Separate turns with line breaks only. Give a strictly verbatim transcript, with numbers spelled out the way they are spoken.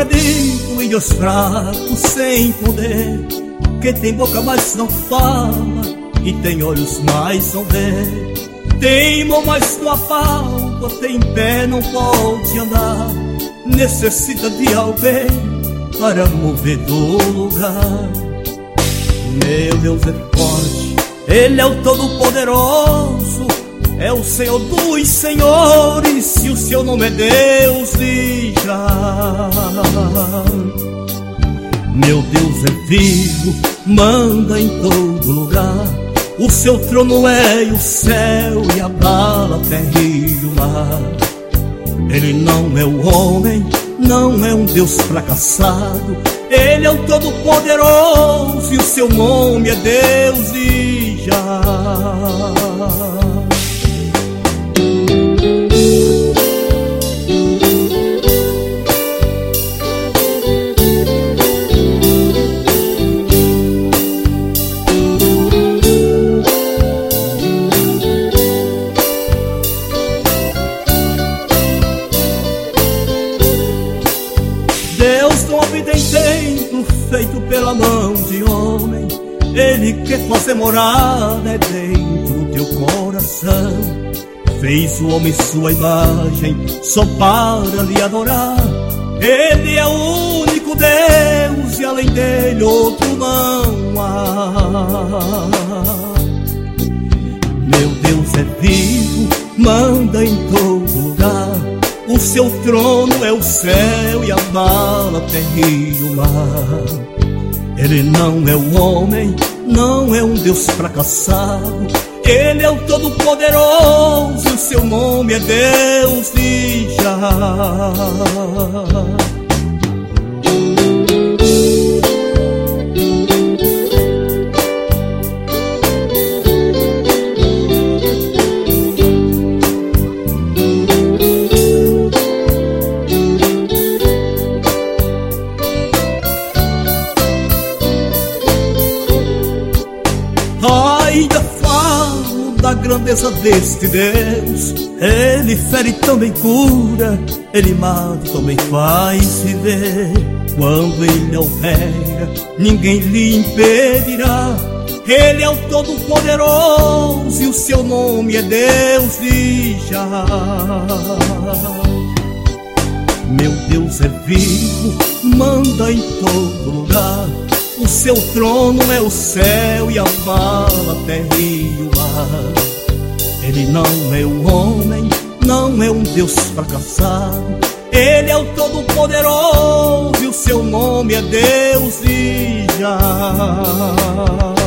acredito em Deus fraco, sem poder, que tem boca mas não fala e tem olhos mas não vê, tem mão mas não apalpa, tem pé não pode andar, necessita de alguém para mover do lugar. Meu Deus é forte, Ele é o Todo-Poderoso, é o Senhor dos senhores, e o seu nome é Deus de já. Meu Deus é vivo, manda em todo lugar, o seu trono é o céu e abala a terra e o mar. Ele não é o homem, não é um Deus fracassado, Ele é o Todo-Poderoso e o seu nome é Deus de já. Deus não habita em templo feito pela mão de homem, Ele quer fazer morada é dentro do teu coração. Fez o homem sua imagem só para lhe adorar, Ele é o único Deus e além dele outro não há. Meu Deus é vivo, manda em todo lugar, o seu trono é o céu e abala a terra e o mar. Ele não é o homem, não é um Deus fracassado, Ele é o Todo-Poderoso e o seu nome é Deus de já. Ainda falo da grandeza deste Deus, Ele fere e também cura, Ele mata e também faz viver. Quando Ele opera, ninguém lhe impedirá, Ele é o Todo-Poderoso e o seu nome é Deus de já. Meu Deus é vivo, manda em todo lugar, o seu trono é o céu e abala a terra e o mar. Ele não é o homem, não é um Deus fracassado, Ele é o Todo-Poderoso e o seu nome é Deus de já.